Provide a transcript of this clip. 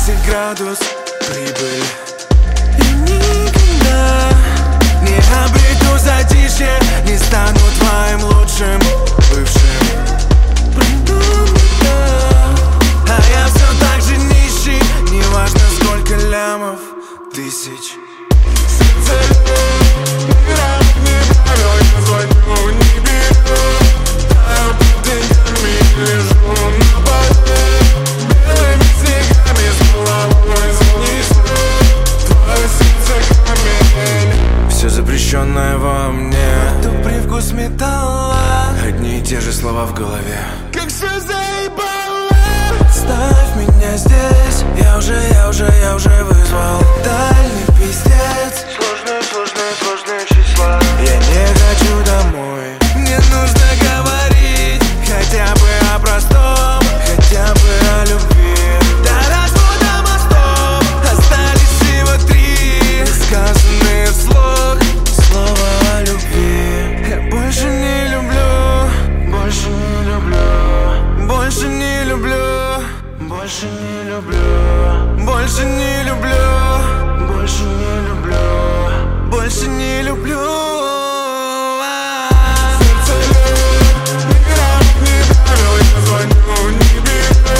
10 градус прибыль. И никогда не обрету затишье, не стану твоим лучшим бывшим. Пройду года, а я все так же нищий. Неважно сколько лямов, тысяч. Сердце играет неправил, я звоню, не беру. Таю под деньгами, лежу на поле. Белыми снегами с головой занесу. Твое сердце камень. Все запрещенное во мне, то привкус металла. Одни и те же слова в голове. Как все заебало. Ставь меня здесь. Я уже вызвал дальний пиздец. Сложные числа. Я не хочу домой. Мне нужно говорить хотя бы о простом, хотя бы о любви. До развода мостов остались всего 3 сказанные вслух слова о любви. Я больше не люблю, больше не люблю, больше не люблю, больше не люблю, больше не люблю, больше не люблю, больше не люблю. Сердце играет неправил, я звоню, не беру.